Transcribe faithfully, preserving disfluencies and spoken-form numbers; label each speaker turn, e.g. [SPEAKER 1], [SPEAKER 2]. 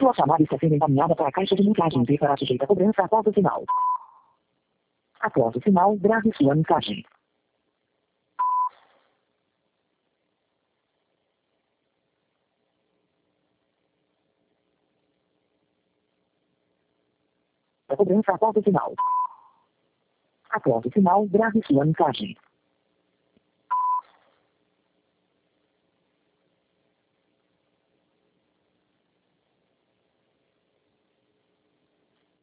[SPEAKER 1] Sua chamada está sendo encaminhada para a caixa de mensagens e será sujeita a cobrança após o sinal. Após o sinal, grave sua mensagem. A cobrança após o sinal. Após o sinal, grave sua mensagem.